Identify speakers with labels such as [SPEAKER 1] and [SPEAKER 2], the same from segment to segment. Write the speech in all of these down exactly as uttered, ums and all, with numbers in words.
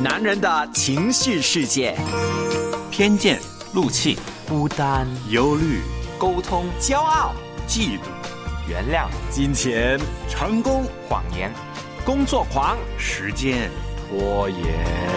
[SPEAKER 1] 男人的情绪世界，
[SPEAKER 2] 偏见、怒气、
[SPEAKER 1] 孤单、
[SPEAKER 3] 忧虑、
[SPEAKER 2] 沟通、
[SPEAKER 1] 骄傲、
[SPEAKER 3] 嫉妒、
[SPEAKER 2] 原谅、
[SPEAKER 1] 金钱、成功、
[SPEAKER 2] 谎言、
[SPEAKER 1] 工作狂、
[SPEAKER 3] 时间、拖延。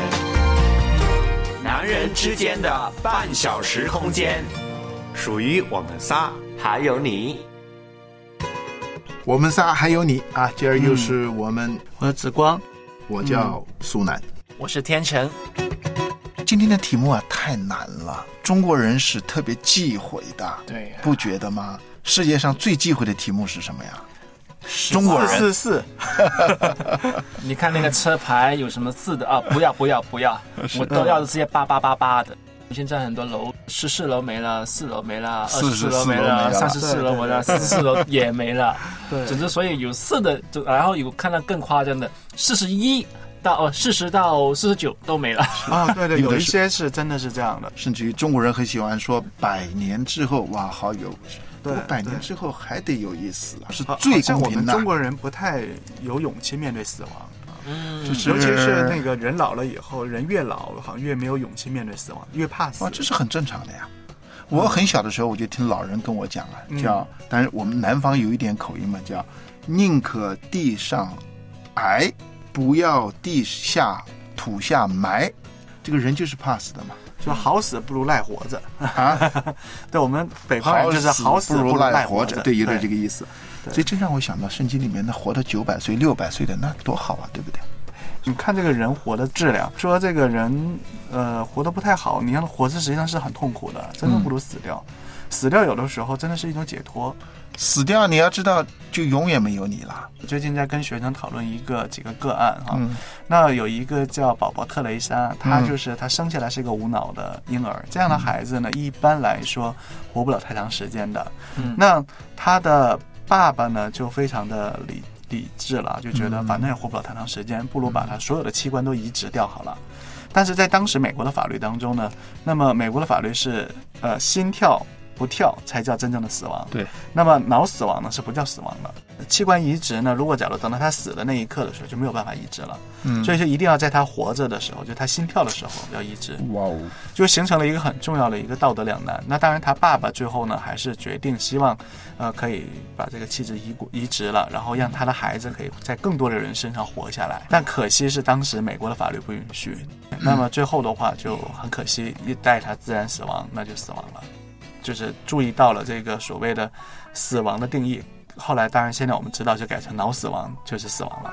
[SPEAKER 1] 男人之间的半小时空间，
[SPEAKER 3] 属于我们仨，
[SPEAKER 2] 还有你。
[SPEAKER 4] 我们仨还有你啊！今儿又是我们、嗯、
[SPEAKER 5] 我是紫光，
[SPEAKER 4] 我叫苏南、嗯，
[SPEAKER 5] 我是天成。
[SPEAKER 4] 今天的题目啊太难了，中国人是特别忌讳的，
[SPEAKER 5] 对、啊，
[SPEAKER 4] 不觉得吗？世界上最忌讳的题目是什么呀？中国人
[SPEAKER 5] 四四四。你看那个车牌有什么字的啊？不要不要不要，我都要这些八八八八的。现在很多楼，十四楼没了，四楼没了，二十四楼没了，三十四楼没了，四十四楼也没了。对，总之所以有四的，然后有看到更夸张的，四十一到呃四十到四十九都没了。
[SPEAKER 6] 啊，对对，有一些是真的是这样的，
[SPEAKER 4] 甚至于中国人很喜欢说百年之后，哇，好有。对，百年之后还得有意思啊，是最公平的。
[SPEAKER 6] 像我们中国人不太有勇气面对死亡。
[SPEAKER 4] 嗯，
[SPEAKER 6] 尤其是那个人老了以后，人越老好像越没有勇气面对死亡，越怕死。
[SPEAKER 4] 哇，这是很正常的呀。我很小的时候我就听老人跟我讲了，嗯、叫，但是我们南方有一点口音嘛，叫宁可地上挨，不要地下土下埋。这个人就是怕死的嘛。
[SPEAKER 6] 就好死不如赖活着啊！对，我们北方人就是好死
[SPEAKER 4] 不如赖
[SPEAKER 6] 活
[SPEAKER 4] 着，对，有点这个意思。所以这让我想到圣经里面那活到九百岁、六百岁的那多好啊，对不对？
[SPEAKER 6] 你看这个人活的质量，说这个人呃活得不太好，你让他活着实际上是很痛苦的，真的不如死掉。嗯、死掉有的时候真的是一种解脱。
[SPEAKER 4] 死掉你要知道就永远没有你了。
[SPEAKER 6] 最近在跟学生讨论一个几个个案哈、
[SPEAKER 4] 嗯，
[SPEAKER 6] 那有一个叫宝宝特雷莎，他就是他生下来是一个无脑的婴儿，这样的孩子呢，一般来说活不了太长时间的。嗯、那他的爸爸呢就非常的理理智了，就觉得反正也活不了太长时间，不如把他所有的器官都移植掉好了。但是在当时美国的法律当中呢，那么美国的法律是呃心跳不跳才叫真正的死亡，
[SPEAKER 4] 对。
[SPEAKER 6] 那么脑死亡呢是不叫死亡的。器官移植呢，如果假如等到他死的那一刻的时候就没有办法移植了，嗯，所以就一定要在他活着的时候，就他心跳的时候要移植。
[SPEAKER 4] 哇哦，
[SPEAKER 6] 就形成了一个很重要的一个道德两难。那当然，他爸爸最后呢还是决定希望，呃，可以把这个器质移移植了，然后让他的孩子可以在更多的人身上活下来。但可惜是当时美国的法律不允许。那么最后的话就很可惜，一代他自然死亡，那就死亡了。就是注意到了这个所谓的死亡的定义，后来当然现在我们知道就改成脑死亡就是死亡了。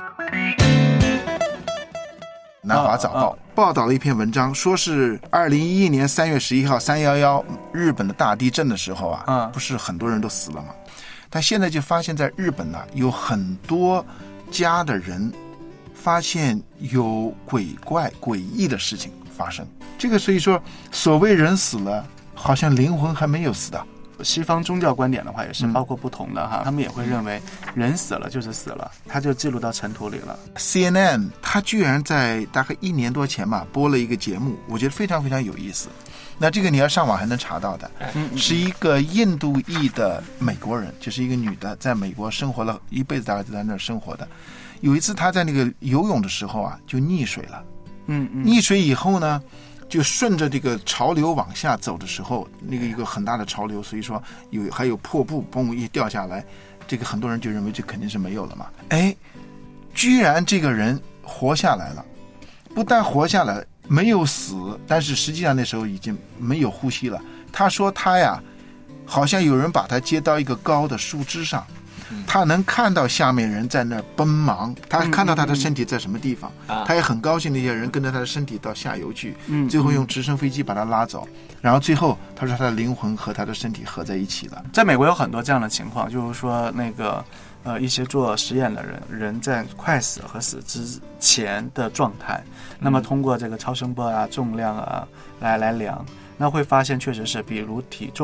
[SPEAKER 4] 南华早报、哦哦、报道了一篇文章，说是二零一一年三月十一号三一一日本的大地震的时候啊、嗯，不是很多人都死了吗？但现在就发现在日本呢、啊，有很多家的人发现有鬼怪诡异的事情发生。这个所以说所谓人死了好像灵魂还没有死的。
[SPEAKER 6] 西方宗教观点的话也是包括不同的哈、嗯，他们也会认为人死了就是死了，他就记录到尘土里了。
[SPEAKER 4] C N N 他居然在大概一年多前嘛播了一个节目，我觉得非常非常有意思。那这个你要上网还能查到的，嗯、是一个印度裔的美国人，就是一个女的，在美国生活了一辈子，大概就在那儿生活的。有一次她在那个游泳的时候啊，就溺水了。
[SPEAKER 6] 嗯嗯，
[SPEAKER 4] 溺水以后呢？就顺着这个潮流往下走的时候，那个一个很大的潮流，所以说有还有破布，嘣一掉下来，这个很多人就认为这肯定是没有了嘛。哎，居然这个人活下来了，不但活下来没有死，但是实际上那时候已经没有呼吸了。他说他呀，好像有人把他接到一个高的树枝上。他能看到下面人在那儿奔忙，他看到他的身体在什么地方，嗯嗯嗯，他也很高兴那些人跟着他的身体到下游去，嗯，最后用直升飞机把他拉走，然后最后他说他的灵魂和他的身体合在一起了。
[SPEAKER 6] 在美国有很多这样的情况，就是说那个呃一些做实验的人，人在快死和死之前的状态，那么通过这个超声波啊、重量啊来来量，那会发现确实是，比如体重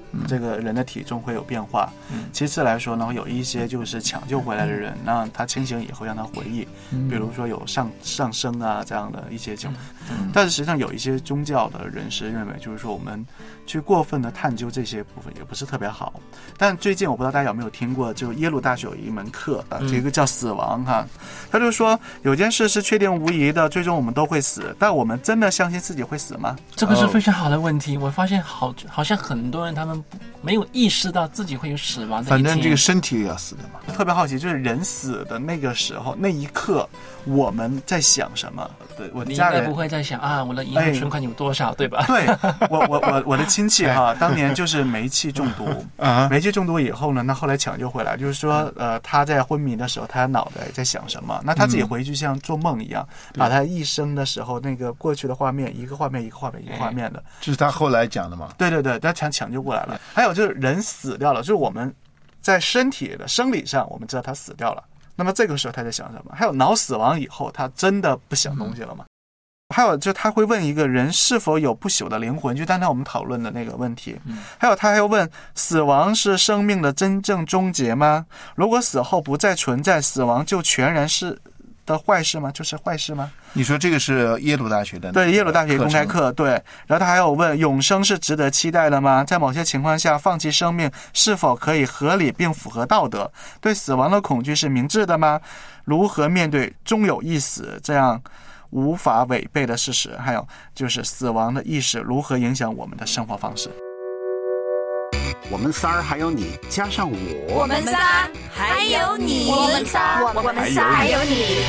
[SPEAKER 6] 这个人的体重会有变化。嗯、其次来说呢，有一些就是抢救回来的人，让他清醒以后让他回忆，嗯、比如说有上上升啊这样的一些情况。嗯、但是实际上有一些宗教的人士认为，就是说我们去过分的探究这些部分也不是特别好。但最近我不知道大家有没有听过，就耶鲁大学有一门课啊，这个叫死亡哈，他就说有件事是确定无疑的，最终我们都会死，但我们真的相信自己会死吗？
[SPEAKER 5] 这个是非常好的问题。我发现好好像很多人他们没有意识到自己会有死亡的一天。
[SPEAKER 4] 反正这个身体也要死的嘛。
[SPEAKER 6] 特别好奇，就是人死的那个时候那一刻，我们在想什么？对，我的家人
[SPEAKER 5] 你应该不会在想啊，我的银行存款有多少，哎、对吧？
[SPEAKER 6] 对，我我我我的亲戚哈，当年就是煤气中毒啊，煤气中毒以后呢，那后来抢救回来，就是说呃他在昏迷的时候，他脑袋在想什么？那他自己回去像做梦一样，嗯、把他一生的时候那个过去的画面，一个画面一个画面一个画面的，
[SPEAKER 4] 这是他后来讲的嘛？
[SPEAKER 6] 对对对，他抢抢救过来了。还有就是人死掉了，就是我们在身体的生理上，我们知道他死掉了。那么这个时候他在想什么？还有脑死亡以后，他真的不想东西了吗？嗯、还有就他会问一个人是否有不朽的灵魂，就刚才我们讨论的那个问题。嗯、还有他还要问，死亡是生命的真正终结吗？如果死后不再存在，死亡就全然是的坏事吗？就是坏事吗？
[SPEAKER 4] 你说这个是耶鲁大学的？
[SPEAKER 6] 对，耶鲁大学公开课。对，然后他还有问，永生是值得期待的吗？在某些情况下，放弃生命是否可以合理并符合道德？对死亡的恐惧是明智的吗？如何面对终有一死这样无法违背的事实？还有就是死亡的意识如何影响我们的生活方式？
[SPEAKER 1] 我们仨儿还有你，加上我，
[SPEAKER 7] 我们仨还有你，我们仨，我们仨还有你。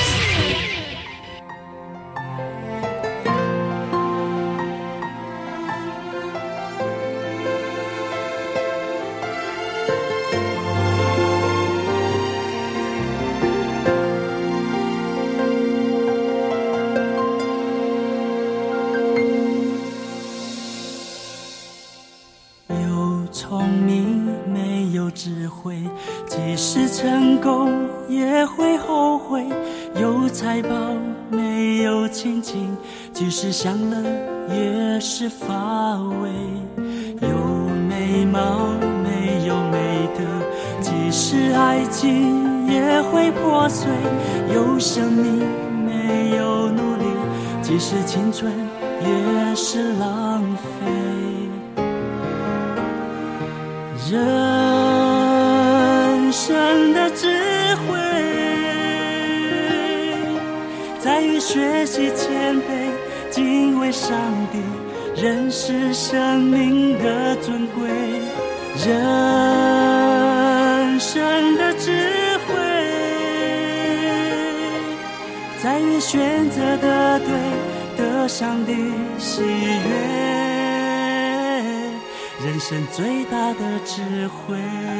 [SPEAKER 8] 即使成功也会后悔，有财宝没有亲情，即使享乐也是乏味，有美貌没有美德，即使爱情也会破碎，有生命没有努力，即使青春也是浪费。人生的智慧在于学习谦卑，敬畏上帝，认识生命的尊贵。人生的智慧在于选择的对，得上帝喜悦，人生最大的智慧。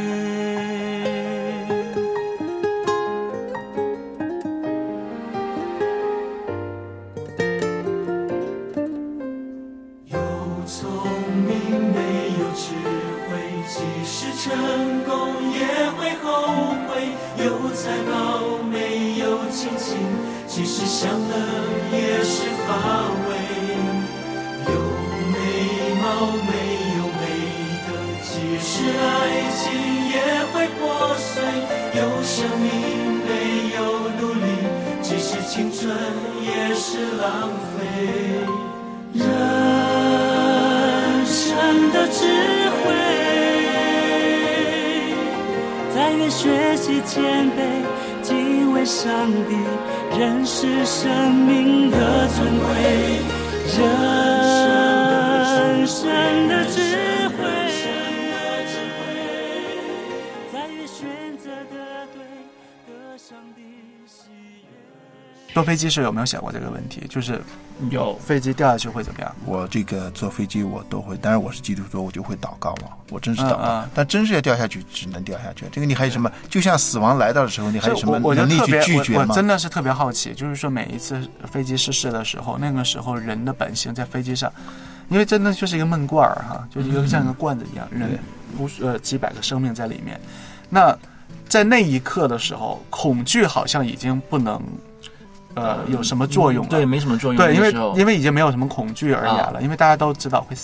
[SPEAKER 9] 有聪明没有智慧，即使成功也会后悔，有才貌没有亲情，即使享乐也是乏味，有美貌没即使爱情也会破碎，有生命没有努力，即使青春也是浪费。人生的智慧在于学习谦卑，敬畏上帝，认识生命的尊贵。人生的智慧
[SPEAKER 6] 坐飞机时有没有想过这个问题？就是
[SPEAKER 5] 有
[SPEAKER 6] 飞机掉下去会怎么样？
[SPEAKER 4] 我这个坐飞机我都会，当然我是基督徒，我就会祷告嘛，我真是祷告。
[SPEAKER 6] 嗯嗯、
[SPEAKER 4] 但真是要掉下去，只能掉下去。这个你还有什么？就像死亡来到的时候，你还有什么能力去拒绝吗？
[SPEAKER 6] 我, 我, 我真的是特别好奇，就是说每一次飞机失事的时候，那个时候人的本性在飞机上，因为真的就是一个闷罐哈，就是一个像个罐子一样，嗯、人无呃几百个生命在里面。那在那一刻的时候，恐惧好像已经不能。呃，有什么作用、啊
[SPEAKER 5] 嗯？对，没什么作用。
[SPEAKER 6] 对，因为因为已经没有什么恐惧而言了、啊，因为大家都知道会死掉。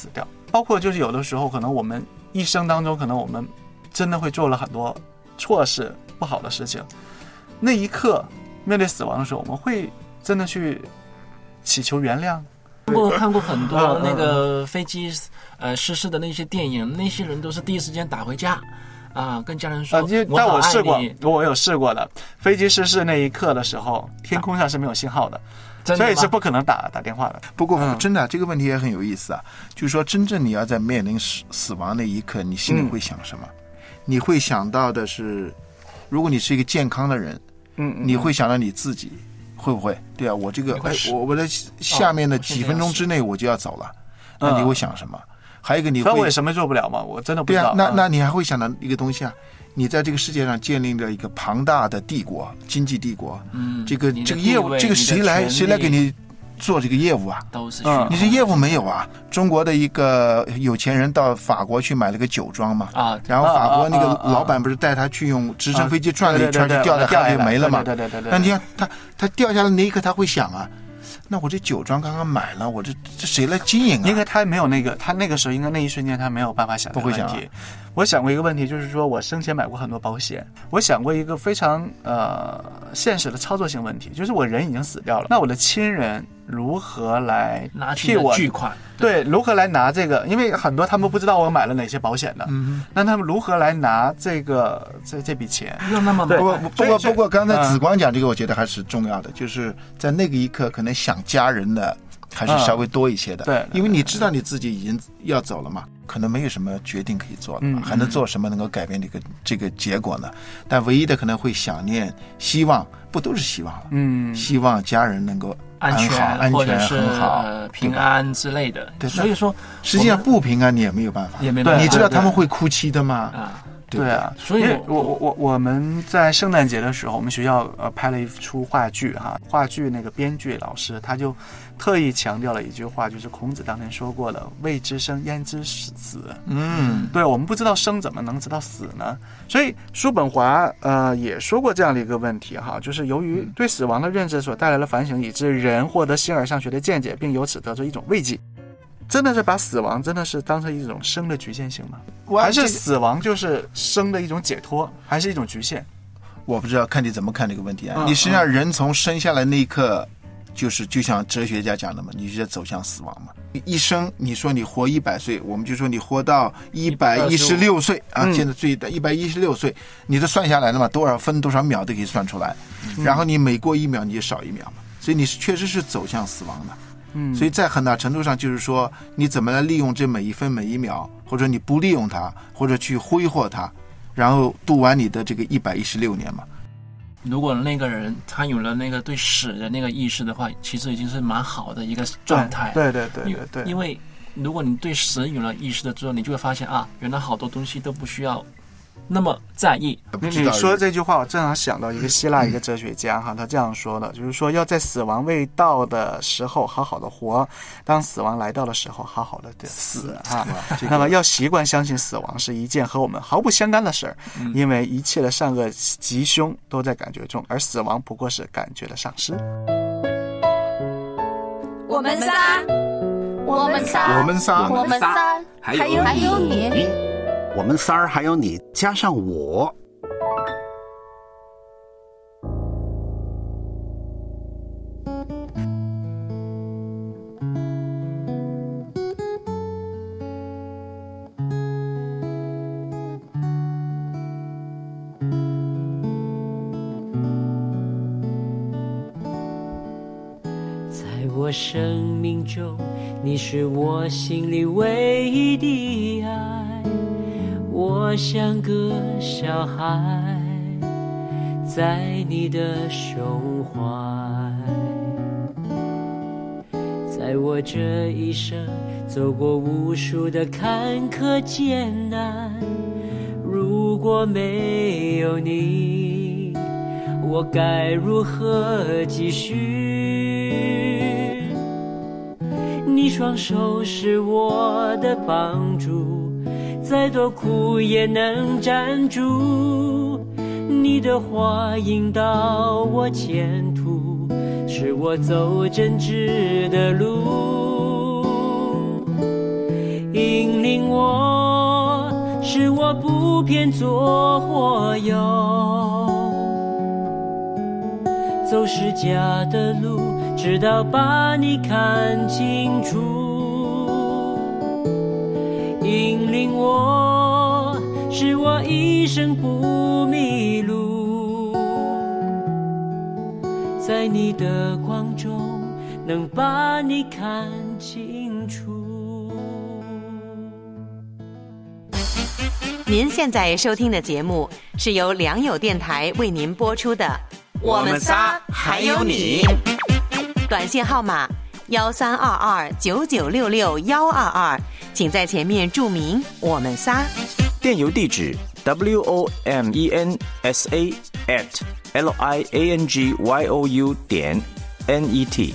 [SPEAKER 6] 包括就是有的时候可能我们一生当中可能我们真的会做了很多错事不好的事情，那一刻面对死亡的时候，我们会真的去祈求原谅。
[SPEAKER 5] 我看过很多那个飞机呃失事的那些电影，那些人都是第一时间打回家啊，跟家人说、
[SPEAKER 6] 啊、
[SPEAKER 5] 我
[SPEAKER 6] 但
[SPEAKER 5] 好爱你。
[SPEAKER 6] 我试过，我有试过的。飞机失事那一刻的时候，天空上是没有信号的，
[SPEAKER 5] 的
[SPEAKER 6] 所以是不可能打打电话的。
[SPEAKER 4] 不过、
[SPEAKER 6] 嗯、
[SPEAKER 4] 真的这个问题也很有意思啊，就是说真正你要在面临死死亡那一刻，你心里会想什么？嗯、你会想到的是，如果你是一个健康的人，
[SPEAKER 6] 嗯，嗯
[SPEAKER 4] 你会想到你自己。会不会？对啊，我这个哎，我我在下面的几分钟之内我就要走了，哦、那你会想什么？嗯、还有一个你会，
[SPEAKER 6] 我也什么做不了嘛，我真的不知道。
[SPEAKER 4] 对啊，那那你还会想到一个东西啊，你在这个世界上建立了一个庞大的帝国，经济帝国，
[SPEAKER 5] 嗯，
[SPEAKER 4] 这个这个业务，这个谁来谁来给你做这个业务啊？
[SPEAKER 5] 都是
[SPEAKER 4] 嗯，你这业务没有啊？中国的一个有钱人到法国去买了个酒庄嘛，
[SPEAKER 5] 啊，
[SPEAKER 4] 然后法国那个老板不是带他去用直升飞机转了一圈，就掉在海里没了嘛？
[SPEAKER 6] 对对对对。
[SPEAKER 4] 那你看他他掉下来那一刻，他会想啊，那我这酒庄刚刚买了，我这这谁来经营啊？
[SPEAKER 6] 应该他没有那个，他那个时候应该那一瞬间他没有办法想这个问题。
[SPEAKER 4] 不会想、啊。
[SPEAKER 6] 我想过一个问题，就是说我生前买过很多保险，我想过一个非常呃现实的操作性问题，就是我人已经死掉了，那我的亲人如何来替我
[SPEAKER 5] 拿巨款？
[SPEAKER 6] 对，如何来拿这个？因为很多他们不知道我买了哪些保险的，
[SPEAKER 4] 嗯，
[SPEAKER 6] 那他们如何来拿这个这这笔钱？
[SPEAKER 5] 又那么
[SPEAKER 4] 不过不过不过，刚才紫光讲这个，我觉得还是重要的，嗯、就是在那个一刻，可能想家人的还是稍微多一些的，
[SPEAKER 6] 嗯、对，
[SPEAKER 4] 因为你知道你自己已经要走了嘛。可能没有什么决定可以做了嘛，
[SPEAKER 6] 嗯、
[SPEAKER 4] 还能做什么能够改变这个这个结果呢？但唯一的可能会想念、希望，不都是希望了？
[SPEAKER 6] 嗯，
[SPEAKER 4] 希望家人能够
[SPEAKER 5] 安全、
[SPEAKER 4] 安全
[SPEAKER 5] 或者是
[SPEAKER 4] 很好、
[SPEAKER 5] 呃、平安之类的。
[SPEAKER 4] 对，
[SPEAKER 5] 所以说
[SPEAKER 4] 实际上不平安你也没有办法，
[SPEAKER 5] 也没办法。
[SPEAKER 4] 你知道他们会哭泣的吗？
[SPEAKER 5] 啊。
[SPEAKER 6] 对啊，
[SPEAKER 5] 所以
[SPEAKER 6] 我我我我们在圣诞节的时候，我们学校呃拍了一出话剧哈，话剧那个编剧老师他就特意强调了一句话，就是孔子当年说过的“未知生，焉知死”。
[SPEAKER 4] 嗯，
[SPEAKER 6] 对，我们不知道生，怎么能知道死呢？所以叔本华呃也说过这样的一个问题哈，就是由于对死亡的认知所带来的反省，以致人获得形而上学的见解，并由此得出一种慰藉。真的是把死亡真的是当成一种生的局限性吗？还是死亡就是生的一种解脱，还是一种局限？
[SPEAKER 4] 我不知道，看你怎么看这个问题啊。
[SPEAKER 6] 嗯、
[SPEAKER 4] 你实际上人从生下来那一刻，就是就像哲学家讲的嘛，你就在走向死亡嘛。一生你说你活一百岁，我们就说你活到一百一十六岁啊，
[SPEAKER 6] 嗯、
[SPEAKER 4] 现在最的一百一十六岁，你都算下来了嘛，多少分多少秒都可以算出来。
[SPEAKER 6] 嗯、
[SPEAKER 4] 然后你每过一秒你就少一秒嘛，所以你确实是走向死亡的。
[SPEAKER 6] 嗯，
[SPEAKER 4] 所以在很大程度上就是说，你怎么来利用这每一分每一秒，或者你不利用它，或者去挥霍它，然后度完你的这个一百一十六年嘛。
[SPEAKER 5] 如果那个人他有了那个对死的那个意识的话，其实已经是蛮好的一个状态。
[SPEAKER 6] 对对对对 对, 对。
[SPEAKER 5] 因为如果你对死有了意识的之后，你就会发现啊，原来好多东西都不需要那么在意。
[SPEAKER 6] 你你说这句话，我正好想到一个希腊一个哲学家哈，他这样说的，就是说要在死亡未到的时候好好的活，当死亡来到的时候好好的死啊。那么要习惯相信死亡是一件和我们毫不相干的事儿，
[SPEAKER 5] 嗯、
[SPEAKER 6] 因为一切的善恶吉凶都在感觉中，而死亡不过是感觉的丧失。
[SPEAKER 7] 我们仨，我们仨，
[SPEAKER 1] 我们仨，
[SPEAKER 7] 我们仨，
[SPEAKER 1] 还有
[SPEAKER 7] 还有你。
[SPEAKER 1] 我们仨儿还有你加上我。
[SPEAKER 8] 在我生命中，你是我心里唯一的爱。我像个小孩，在你的胸怀。在我这一生走过无数的坎坷艰难，如果没有你，我该如何继续？你双手是我的帮助，再多苦也能站住，你的话引导我前途，是我走真挚的路。因使我不偏左或右，走是假的路，直到把你看清楚，引领我，使我一生不迷路，在你的光中能把你看清楚。
[SPEAKER 10] 您现在收听的节目是由良友电台为您播出的
[SPEAKER 2] 我们仨还有你，
[SPEAKER 10] 短信号码幺三二二九九六六幺二二，请在前面注明我们仨。
[SPEAKER 2] 电邮地址 w o m e n s a at l i a n g y o u 点 n e t。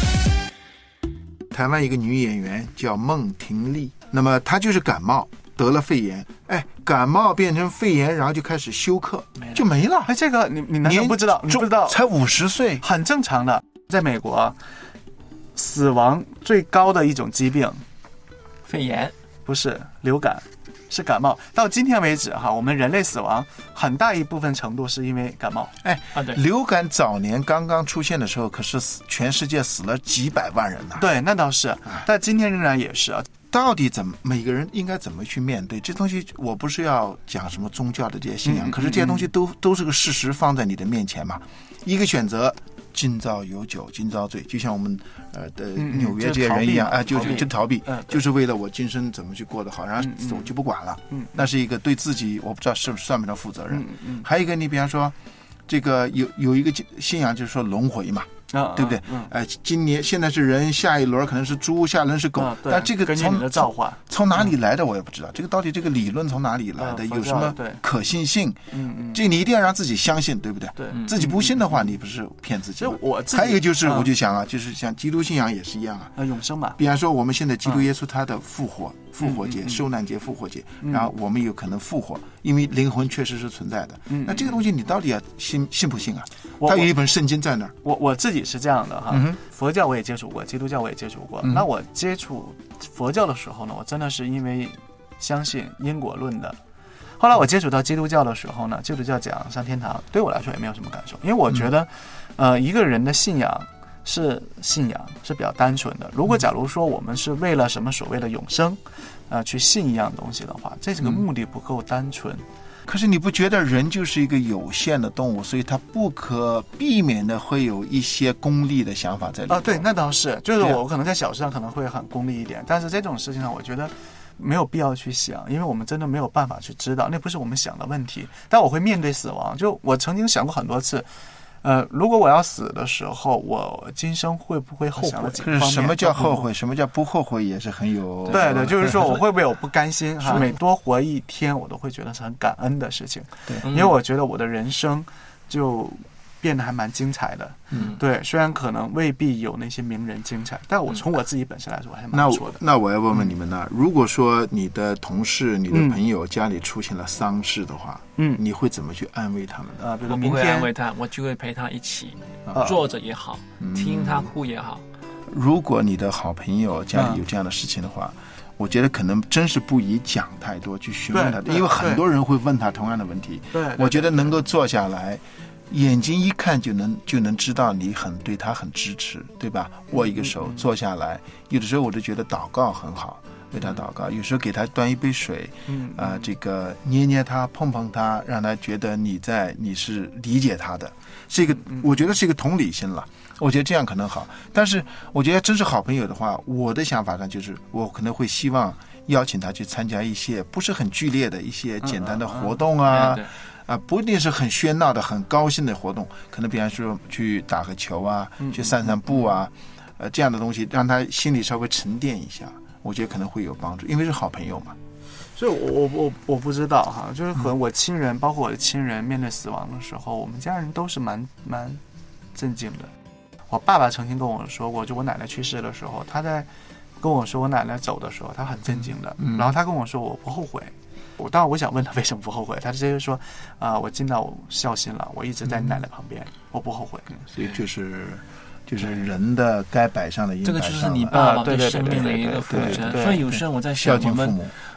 [SPEAKER 4] 台湾一个女演员叫孟婷蛎，那么她就是感冒得了肺炎，哎，感冒变成肺炎，然后就开始休克，就没了。
[SPEAKER 6] 哎，这个你你难道不知道？你不知道？
[SPEAKER 4] 才五十岁，
[SPEAKER 6] 很正常的。在美国，死亡最高的一种疾病，
[SPEAKER 5] 肺炎
[SPEAKER 6] 不是流感，是感冒。到今天为止哈，我们人类死亡很大一部分程度是因为感冒。
[SPEAKER 4] 哎，
[SPEAKER 5] 啊对，
[SPEAKER 4] 流感早年刚刚出现的时候，可是死全世界死了几百万人呢。
[SPEAKER 6] 对，那倒是，但今天仍然也是啊。
[SPEAKER 4] 到底怎么每个人应该怎么去面对这东西？我不是要讲什么宗教的这些信仰，
[SPEAKER 6] 嗯、
[SPEAKER 4] 可是这些东西都、嗯、都是个事实放在你的面前嘛。一个选择，今朝有酒今朝醉，就像我们呃的纽约这些人一样，啊、嗯，就就就逃避、嗯，就是为了我今生怎么去过得好，然后我就不管了。嗯，那是一个对自己，我不知道是不是算不算负责任。嗯嗯。还有一个，你比方说，这个有有一个信仰就是说轮回嘛。啊、对不对？嗯，哎、呃，今年现在是人，下一轮可能是猪，下一轮是狗，啊、但这个从
[SPEAKER 6] 你的造化
[SPEAKER 4] 从哪里来的我也不知道。这个到底这个理论从哪里来的？啊、有什么可信性？嗯嗯，这个你一定要让自己相信，对不对？对，自己不信的话，你不是骗自己吗？
[SPEAKER 6] 我自己
[SPEAKER 4] 还有就是，我就想啊，就是像基督信仰也是一样啊，
[SPEAKER 6] 啊，永生嘛。
[SPEAKER 4] 比方说，我们现在基督耶稣他的复活。嗯复活节、嗯嗯、受难节、复活节、嗯，然后我们有可能复活，因为灵魂确实是存在的。嗯，那这个东西你到底要信信不信啊？他有一本圣经在那儿。
[SPEAKER 6] 我我自己是这样的哈、嗯，佛教我也接触过，基督教我也接触过。嗯、那我接触佛教的时候呢，我真的是因为相信因果论的。后来我接触到基督教的时候呢，基督教讲上天堂，对我来说也没有什么感受，因为我觉得，嗯、呃，一个人的信仰。是信仰是比较单纯的。如果假如说我们是为了什么所谓的永生，呃，去信一样东西的话，这个目的不够单纯。嗯、
[SPEAKER 4] 可是你不觉得人就是一个有限的动物，所以他不可避免的会有一些功利的想法在里面？
[SPEAKER 6] 啊，对，那倒是，就是我可能在小事上可能会很功利一点，但是这种事情上，我觉得没有必要去想，因为我们真的没有办法去知道，那不是我们想的问题。但我会面对死亡，就我曾经想过很多次。呃，如果我要死的时候，我今生会不会后悔？
[SPEAKER 4] 可是什么叫后悔？什么叫不后悔？也是很有
[SPEAKER 6] 对对，就是说我会不会有不甘心哈？每多活一天，我都会觉得是很感恩的事情。对，因为我觉得我的人生就变得还蛮精彩的。嗯，对，虽然可能未必有那些名人精彩，但我从我自己本身来说，我还蛮不错的。
[SPEAKER 4] 那那我要问问你们呢、嗯？如果说你的同事、你的朋友家里出现了丧事的话，嗯，你会怎么去安慰他们呢？
[SPEAKER 5] 啊，比如明天我不会安慰他，我就会陪他一起，啊、坐着也好、嗯，听他哭也好。
[SPEAKER 4] 如果你的好朋友家里有这样的事情的话，嗯、我觉得可能真是不宜讲太多，去询问他，因为很多人会问他同样的问题。对，我觉得能够坐下来。眼睛一看就能就能知道你很对他很支持，对吧？握一个手，坐下来。有的时候我就觉得祷告很好，为他祷告。有时候给他端一杯水，嗯啊、呃，这个捏捏他，碰碰他，让他觉得你在你是理解他的。这个我觉得是一个同理心了。我觉得这样可能好。但是我觉得真是好朋友的话，我的想法上就是我可能会希望邀请他去参加一些不是很剧烈的一些简单的活动啊。嗯嗯嗯啊，不一定是很喧闹的、很高兴的活动，可能比方说去打个球啊，嗯、去散散步啊，呃，这样的东西让他心里稍微沉淀一下，我觉得可能会有帮助，因为是好朋友嘛。
[SPEAKER 6] 所以我，我我我不知道哈，就是和我亲人，嗯、包括我的亲人面对死亡的时候，我们家人都是蛮蛮震惊的。我爸爸曾经跟我说过，就我奶奶去世的时候，他在跟我说我奶奶走的时候，他很震惊的，嗯、然后他跟我说我不后悔。我当然我想问他为什么不后悔，他直接说啊、呃，我尽到我孝心了，我一直在你奶奶旁边，嗯、我不后悔。
[SPEAKER 4] 所以就是就是人的该摆上的应该摆上了，
[SPEAKER 5] 这个就是你爸爸对生命的一个负责。所以有时候我在想，我们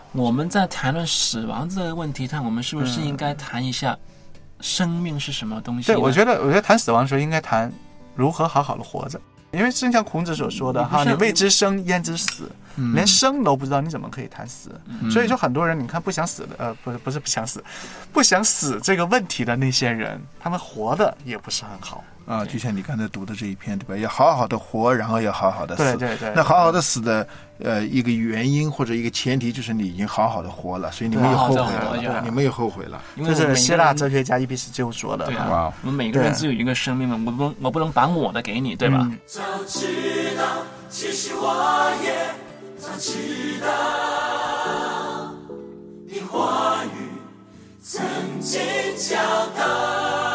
[SPEAKER 5] 我们在谈论死亡这个问题上，我们是不是应该谈一下生命是什么东西呢？
[SPEAKER 6] 对，我觉得，我觉得谈死亡的时候应该谈如何好好的活着，因为正像孔子所说的哈，你未知生焉知死，嗯、连生都不知道，你怎么可以谈死？嗯、所以说很多人，你看不想死的，呃，不是不是不想死，不想死这个问题的那些人，他们活的也不是很好。
[SPEAKER 4] 啊，就像你刚才读的这一篇，对吧？要好好的活，然后要好好的死。
[SPEAKER 6] 对对对。
[SPEAKER 4] 那好好的死的，呃，一个原因或者一个前提就是你已经好好的活了，所以你没有后悔了，你没有后悔了。
[SPEAKER 6] 这是希腊哲学家伊庇斯鸠说的。
[SPEAKER 5] 对啊，我们每个人只有一个生命嘛，我不我不能把我的给你，对吧？
[SPEAKER 9] 早知道，其实我也早知道，你话语曾经教导。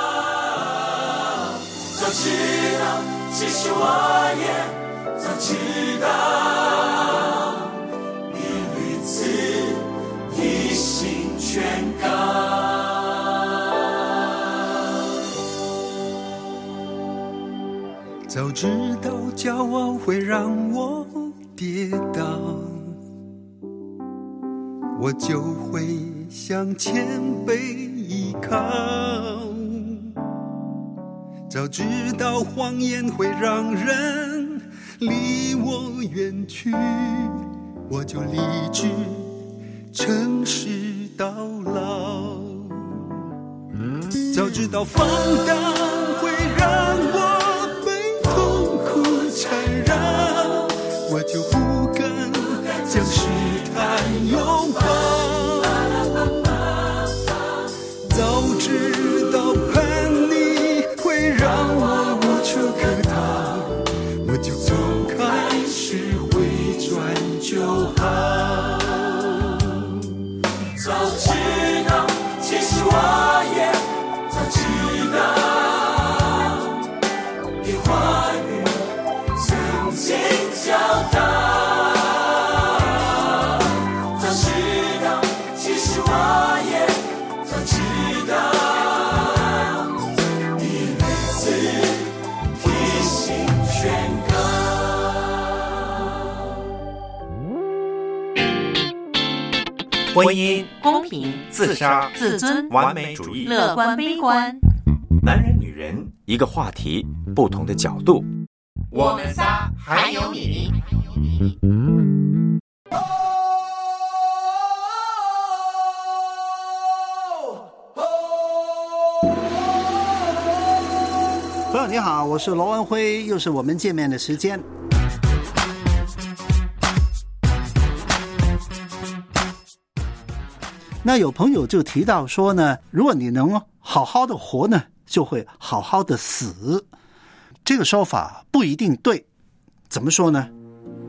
[SPEAKER 9] 早知道，其实我也早知道，你屡次提醒劝告。
[SPEAKER 11] 早知道骄傲会让我跌倒，我就会向前辈依靠。早知道谎言会让人离我远去，我就立志诚实到老。早知道放荡会让我被痛苦缠绕，我就不敢将试探拥抱。早知道叛逆会让我无处可逃，我就从开始回转就好。
[SPEAKER 9] 早知道，其实我也早知道，你话语曾经教导。早知道，其实我也早知道。
[SPEAKER 2] 婚姻、
[SPEAKER 10] 公平、
[SPEAKER 2] 自杀、
[SPEAKER 10] 自尊、
[SPEAKER 2] 完美主义、
[SPEAKER 10] 乐观悲观，
[SPEAKER 2] 男人女人一个话题，不同的角度。
[SPEAKER 7] 我们仨还有你。
[SPEAKER 12] 朋友你好，我是罗文辉，又是我们见面的时间。那有朋友就提到说呢，如果你能好好的活呢，就会好好的死。这个说法不一定对，怎么说呢？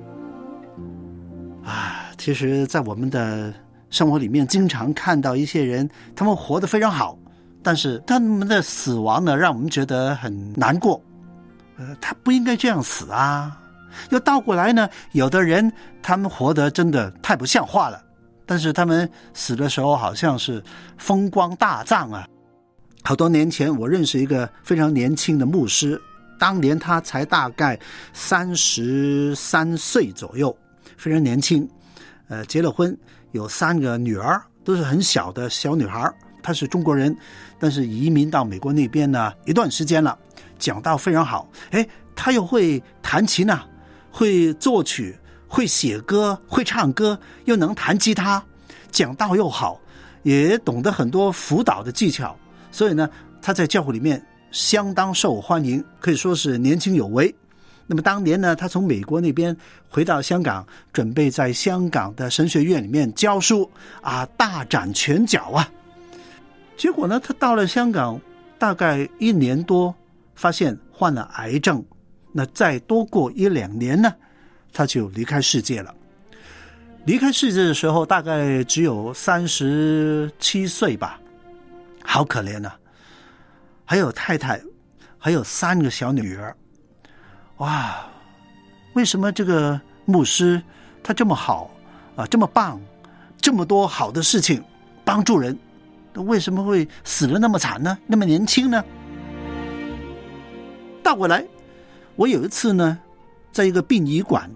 [SPEAKER 12] 啊，其实在我们的生活里面经常看到一些人，他们活得非常好，但是他们的死亡呢，让我们觉得很难过。呃，他不应该这样死啊。又倒过来呢，有的人他们活得真的太不像话了，但是他们死的时候好像是风光大葬啊。好多年前我认识一个非常年轻的牧师，当年他才大概三十三岁左右，非常年轻，呃，结了婚，有三个女儿，都是很小的小女孩。他是中国人，但是移民到美国那边呢一段时间了，讲道非常好。诶，他又会弹琴啊，会作曲，会写歌，会唱歌，又能弹吉他，讲道又好，也懂得很多辅导的技巧，所以呢，他在教会里面相当受欢迎，可以说是年轻有为。那么当年呢，他从美国那边回到香港，准备在香港的神学院里面教书啊，大展拳脚啊。结果呢，他到了香港大概一年多，发现患了癌症，那再多过一两年呢，他就离开世界了。离开世界的时候大概只有三十七岁吧，好可怜啊！还有太太，还有三个小女儿。哇，为什么这个牧师他这么好啊，这么棒，这么多好的事情帮助人，为什么会死得那么惨呢？那么年轻呢？倒过来，我有一次呢，在一个殡仪馆里面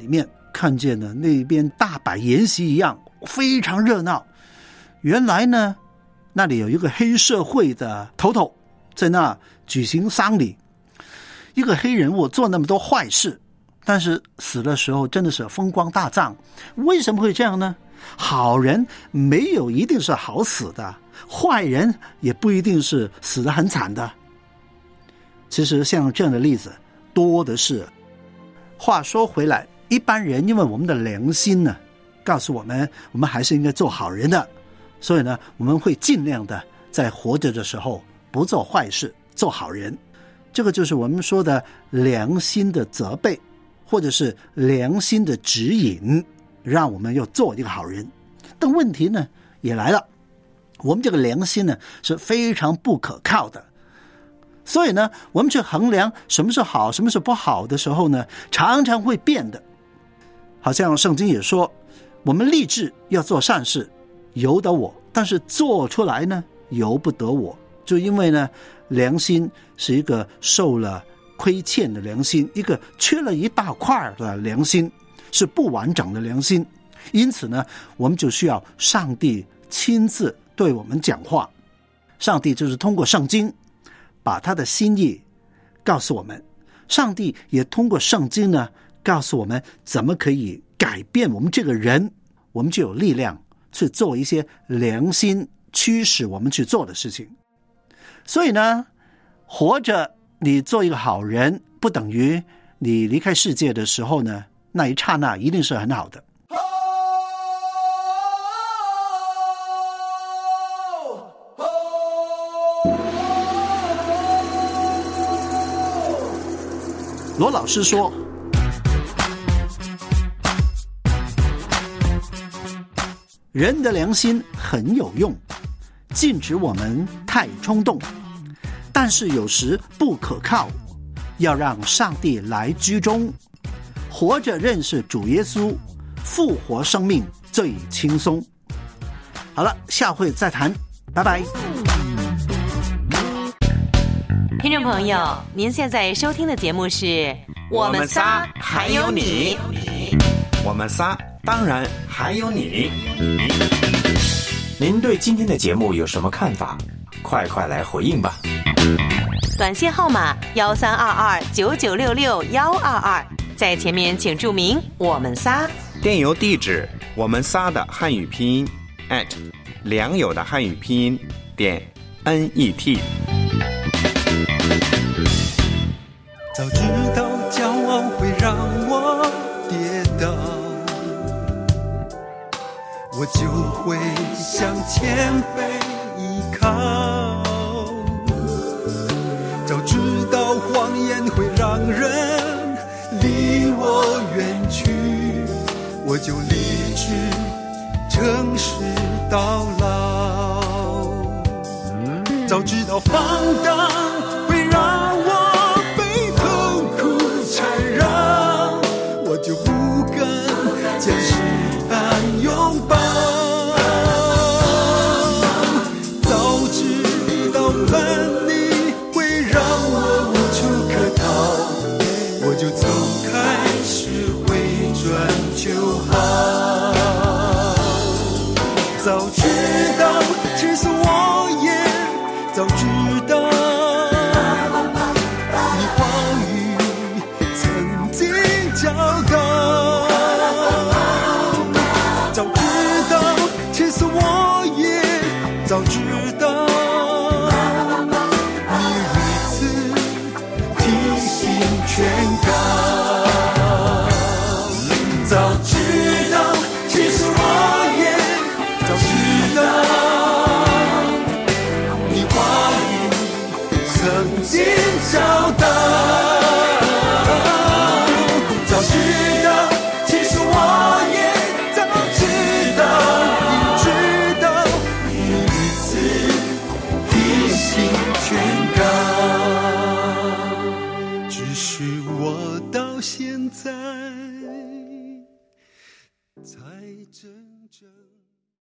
[SPEAKER 12] 看见了那边大摆筵席一样，非常热闹。原来呢，那里有一个黑社会的头头在那举行丧礼，一个黑人物做那么多坏事，但是死的时候真的是风光大葬。为什么会这样呢？好人没有一定是好死的，坏人也不一定是死得很惨的。其实像这样的例子多的是。话说回来，一般人因为我们的良心呢，告诉我们我们还是应该做好人的，所以呢，我们会尽量的在活着的时候不做坏事，做好人。这个就是我们说的良心的责备，或者是良心的指引，让我们要做一个好人。但问题呢也来了，我们这个良心呢是非常不可靠的，所以呢我们去衡量什么是好什么是不好的时候呢，常常会变的。好像圣经也说，我们立志要做善事，由得我，但是做出来呢由不得我。就因为呢良心是一个受了亏欠的良心，一个缺了一大块的良心，是不完整的良心。因此呢我们就需要上帝亲自对我们讲话。上帝就是通过圣经把他的心意告诉我们，上帝也通过圣经呢告诉我们怎么可以改变我们这个人，我们就有力量去做一些良心驱使我们去做的事情。所以呢活着你做一个好人，不等于你离开世界的时候呢那一刹那一定是很好的。罗老师说，人的良心很有用，禁止我们太冲动，但是有时不可靠，要让上帝来居中。活着认识主耶稣，复活生命最轻松。好了，下回再谈，拜拜。
[SPEAKER 10] 听众朋友，您现在收听的节目是我们仨还有你。
[SPEAKER 3] 我们仨当然还有你。
[SPEAKER 2] 您对今天的节目有什么看法？快快来回应吧。
[SPEAKER 10] 短信号码幺三二二九九六六幺二二，在前面请注明我们仨。
[SPEAKER 3] 电邮地址我们仨的汉语拼音 at 良友的汉语拼音点 net。
[SPEAKER 11] 早知道骄傲会让我跌倒，我就会向前辈依靠。早知道谎言会让人离我远去，我就立志诚实到老。早知道放荡会让我就不跟将试探拥抱。早知道叛逆会让我无处可逃，我就从开始回转就好。早知道其实我也早知道，你话语曾经教导。早知道你如此提醒劝告，早知道其实我也早知道，你话语曾经教导。早知道其实我也早知道，只是我到现在才真正